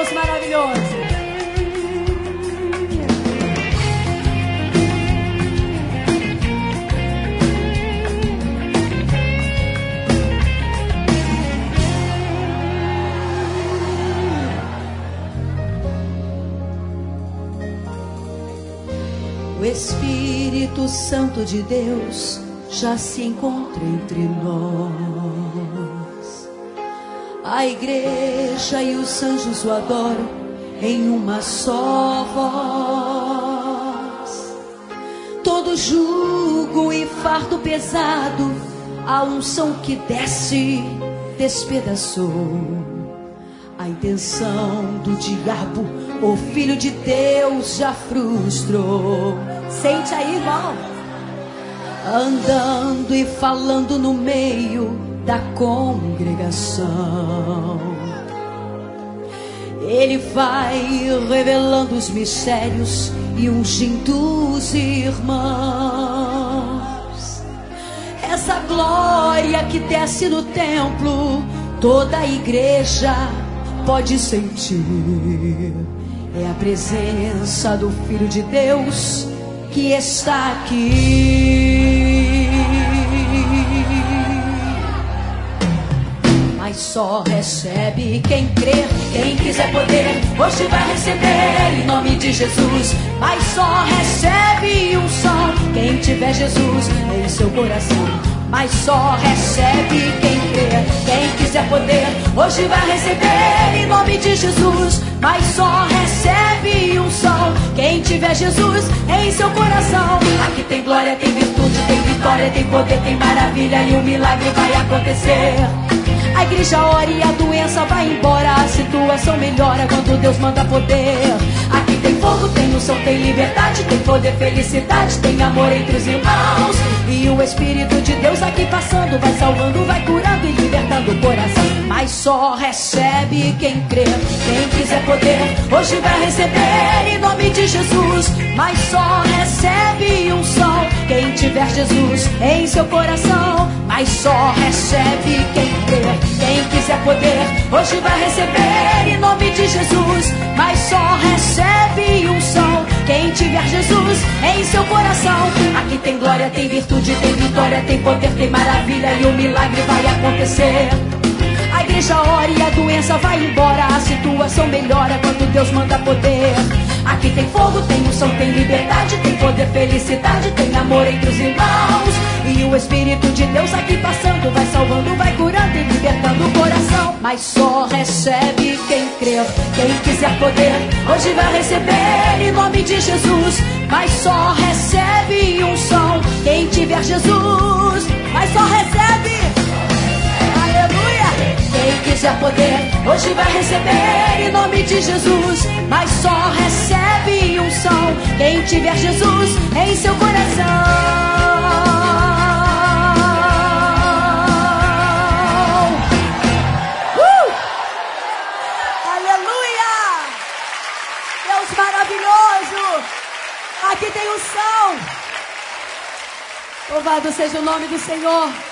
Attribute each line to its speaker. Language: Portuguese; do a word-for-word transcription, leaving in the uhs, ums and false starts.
Speaker 1: Deus maravilhoso.
Speaker 2: O Espírito Santo de Deus já se encontra entre nós. A igreja e os anjos o adoram em uma só voz. Todo jugo e fardo pesado, a unção que desce despedaçou. A intenção do diabo, o Filho de Deus já frustrou.
Speaker 1: Sente aí, irmão.
Speaker 2: Andando e falando no meio da congregação, ele vai revelando os mistérios e ungindo os irmãos. Essa glória que desce no templo, toda a igreja pode sentir. É a presença do Filho de Deus que está aqui. Mas só recebe quem crer, quem quiser poder, hoje vai receber em nome de Jesus. Mas só recebe unção quem tiver Jesus em seu coração. Mas só recebe quem crer, quem quiser poder, hoje vai receber em nome de Jesus. Mas só recebe unção quem tiver Jesus em seu coração. Aqui tem glória, tem virtude, tem vitória, tem poder, tem maravilha e um milagre vai acontecer. A igreja ora e a doença vai embora, a situação melhora quando Deus manda poder. Aqui tem fogo, tem unção, tem liberdade, tem poder, felicidade, tem amor entre os irmãos. E o Espírito de Deus aqui passando, vai salvando, vai curando e libertando o coração. Mas só recebe quem crê, quem quiser poder, hoje vai receber em nome de Jesus. Mas só recebe unção quem tiver Jesus em seu coração. Mas só recebe quem crê, quem quiser poder, hoje vai receber em nome de Jesus. Mas só recebe unção quem tiver Jesus em seu coração. Aqui tem glória, tem virtude, tem vitória, tem poder, tem maravilha e o milagre vai acontecer. A igreja ora e a doença vai embora, a situação melhora quando Deus manda poder. Aqui tem fogo, tem unção, tem liberdade, tem poder, felicidade, tem amor entre os irmãos. E o Espírito de Deus aqui passando, vai salvando, vai curando e libertando o coração. Mas só recebe quem crer, quem quiser poder, hoje vai receber em nome de Jesus. Mas só recebe unção quem tiver Jesus. Mas só recebe, aleluia, quem quiser poder, hoje vai receber em nome de Jesus. Mas só recebe unção quem tiver Jesus em seu coração. Uh!
Speaker 1: Aleluia! Deus maravilhoso! Aqui tem unção. Louvado seja o nome do Senhor.